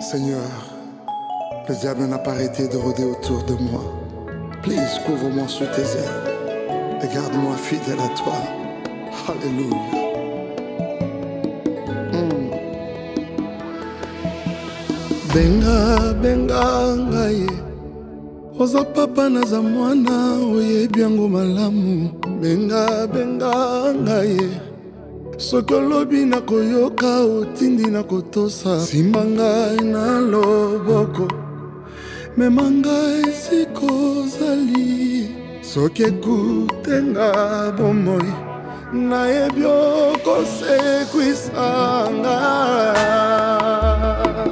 Seigneur, le diable n'a pas arrêté de rôder autour de moi. Please, couvre-moi sous tes ailes et garde-moi fidèle à toi. Alléluia. Benga, benga, ngaye. Oza papa naza mwana, oyebi yango malamu. Benga, benga, ngaye. Soki olobi na koyoka, otindi na kotosa. Simba ngai na loboko, mema ngai esika ozali. Soki ekutenga bomoi, nayebi okosekwisa ngai.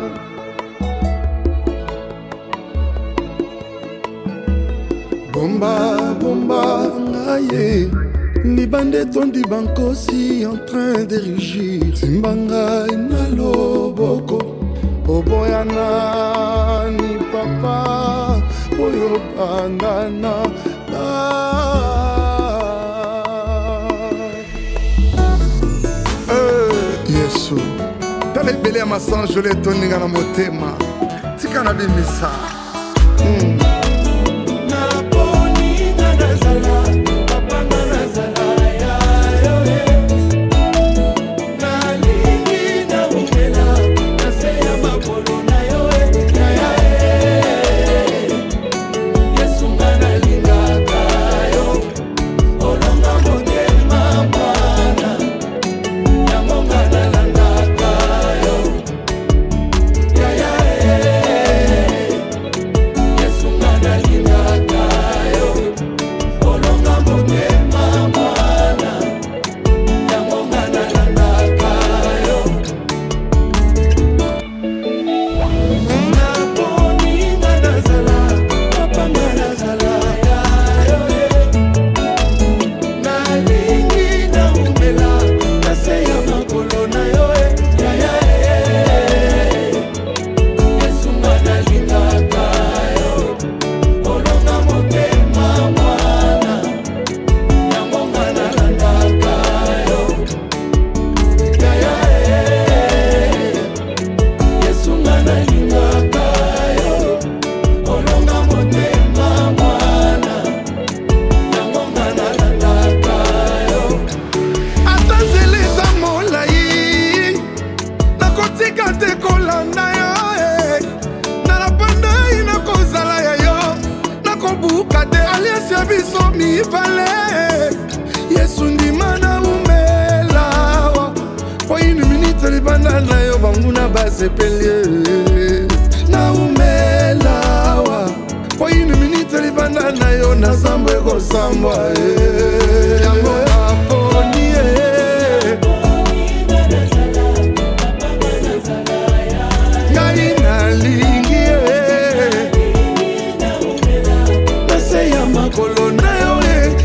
Bomba, bomba, ngaye. Libande tondi bankosi en train de rugir. Simbanga na loboko, oboyana ni papa, oyo bandana. Yesu, tala ebele ya masanjo le toninga na motema. Tika na bimisa. Yesu ndima na umelawa. For une minute libanda na yo banguna basepele. Na umelawa. For une minute libanda na yo na sambwe ko sambwa. Yango aponi ngai nalingi nase ya makolo na yo.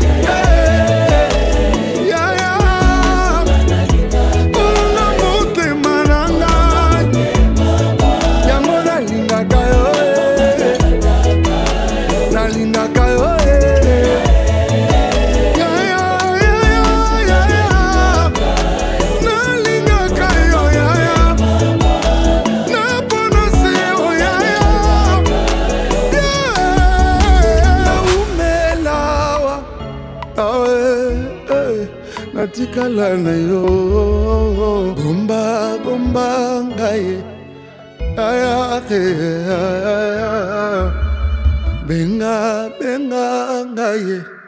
Natikala na yo. Bomba, bomba, ngaye. Benga, benga, ngaye.